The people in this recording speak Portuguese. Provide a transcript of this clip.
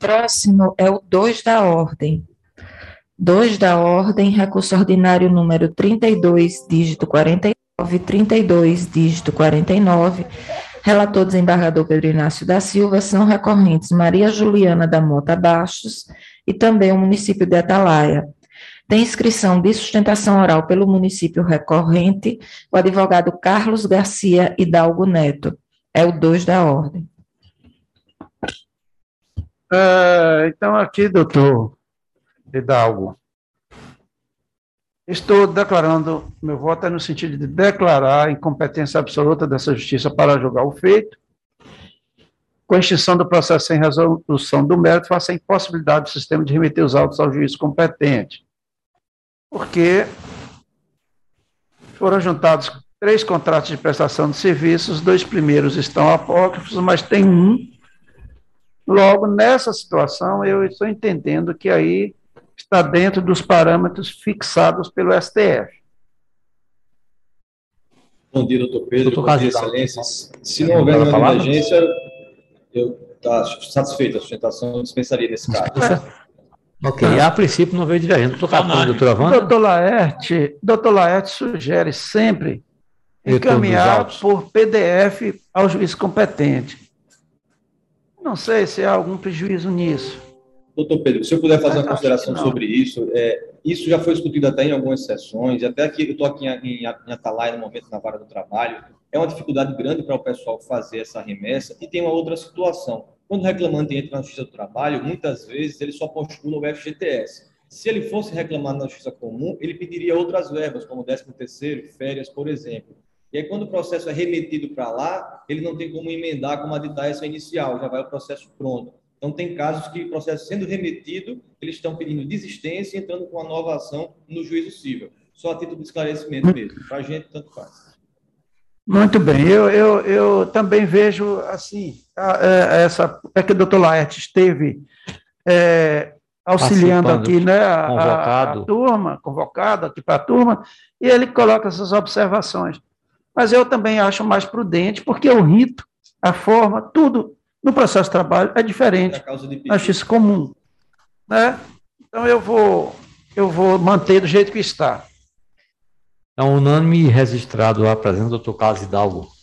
próximo é o 2 da ordem. 2 da ordem, recurso ordinário número 32, dígito 49, 32, dígito 49. Relator desembargador Pedro Inácio da Silva, são recorrentes Maria Juliana da Mota Bastos e também o município de Atalaia. Tem inscrição de sustentação oral pelo município recorrente, o advogado Carlos Garcia Hidalgo Neto. É o 2 da ordem. Então, aqui, doutor Hidalgo, estou declarando, meu voto é no sentido de declarar a incompetência absoluta dessa justiça para julgar o feito, com a extinção do processo sem resolução do mérito, face à impossibilidade do sistema de remeter os autos ao juiz competente, porque foram juntados 3 contratos de prestação de serviços, os 2 primeiros estão apócrifos, mas tem um. Logo, nessa situação, eu estou entendendo que aí está dentro dos parâmetros fixados pelo STF. Bom dia, doutor Pedro. Bom dia, excelências. Se não houver nenhuma divergência, eu estou satisfeito. A sustentação dispensaria nesse caso. Ok, a princípio não veio divergência. Doutor Laerte sugere sempre encaminhar por PDF ao juiz competente. Não sei se há algum prejuízo nisso. Doutor Pedro, se eu puder fazer uma consideração sobre isso, isso já foi discutido até em algumas sessões, até aqui, eu estou aqui em Atalaia, no momento, na vara do trabalho, é uma dificuldade grande para o pessoal fazer essa remessa, e tem uma outra situação. Quando o reclamante entra na Justiça do Trabalho, muitas vezes ele só postula o FGTS. Se ele fosse reclamar na Justiça Comum, ele pediria outras verbas, como 13º, férias, por exemplo. E aí, quando o processo é remetido para lá, ele não tem como emendar, como aditar essa inicial, já vai o processo pronto. Então, tem casos que o processo sendo remetido, eles estão pedindo desistência e entrando com a nova ação no juízo civil. Só a título de esclarecimento mesmo. Para a gente, tanto faz. Muito bem. Eu também vejo assim, é que o doutor Laerte esteve auxiliando aqui, né, a turma, convocado aqui para a turma, e ele coloca essas observações. Mas eu também acho mais prudente, porque o rito, a forma, tudo no processo de trabalho é diferente na justiça comum, né? Então eu vou manter do jeito que está. É unânime registrado a presença do doutor Carlos Hidalgo.